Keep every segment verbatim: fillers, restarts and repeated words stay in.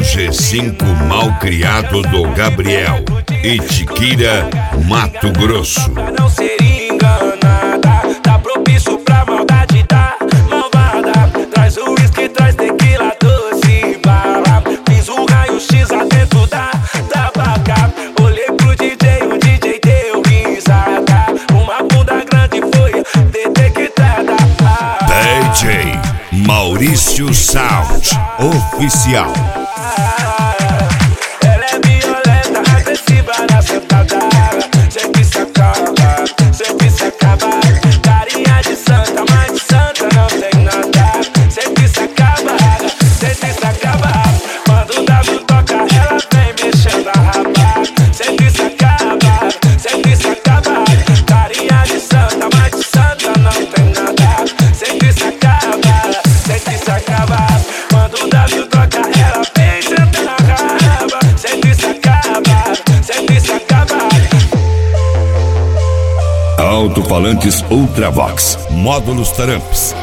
G cinco Malcriado do Gabriel, Itiquira, Mato Grosso. Pra não ser enganada, tá propício pra maldade da malvada. Traz o uísque, traz tequila, doce e bala. Fiz um raio-x dentro da tabaca. Olhei pro D J, o D J deu risada. Uma bunda grande foi detectada. D J Maurício Sound Oficial. Ela é violenta, agressiva na sentada. Sempre se acaba, sempre se acaba. Carinha de santa, mas de santa não tem nada. Sempre se acaba, sempre se acaba. Quando o W toca, ela vem mexendo a raba. Sempre se acaba, sempre se acaba. Carinha de santa, mas de santa não tem nada. Sempre se acaba, sempre se acaba. Quando o W toca, ela vem sentando a raba. Sempre se acaba, sempre se acaba. Alto-falantes Ultravox, módulos Taramps.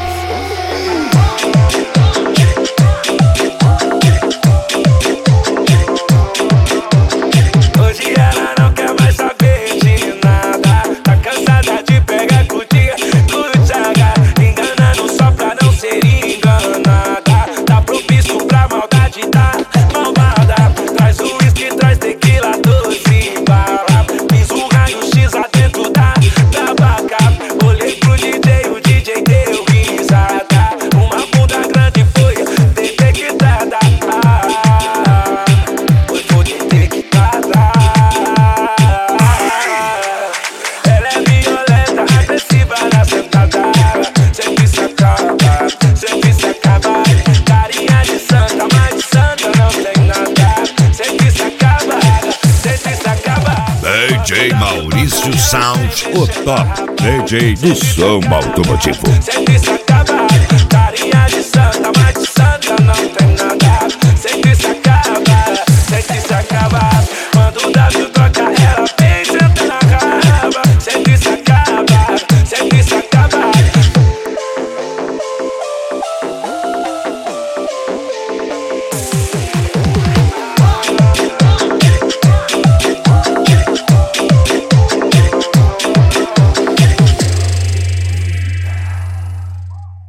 Hoje ela não quer mais saber de nada. Tá cansada de pegar cutia do Tchaga. Enganando só pra não ser enganada. Tá propício pra maldade da malvada. Traz o uísque, traz tequila, doce e bala. Fiz um raio-x dentro da tabaca. Olhei pro D J, o D J deu risada. Uma bunda grande foi detectada. Foi foi detectada. Ela é violenta, agressiva na sentada. Sempre se acaba, sempre se acaba. Carinha de santa, mas de santa não tem nada. Sempre se acaba, sempre se acaba. D J Maurício Sound, o top D J do som automotivo. Sempre se acaba.